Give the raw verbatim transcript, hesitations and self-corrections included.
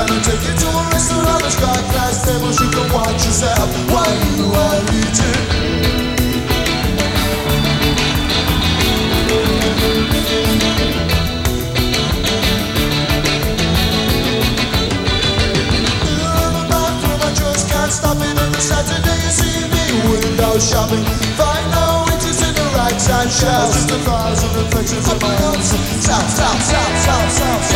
gonna take you to a restaurant, a sky glass tables, you can watch yourself while you are eating. Stop it on the Saturday, you see me window shopping. Find no witches in the right side shelves. Just a thousand reflections of my own. Stop, stop, stop, stop, stop.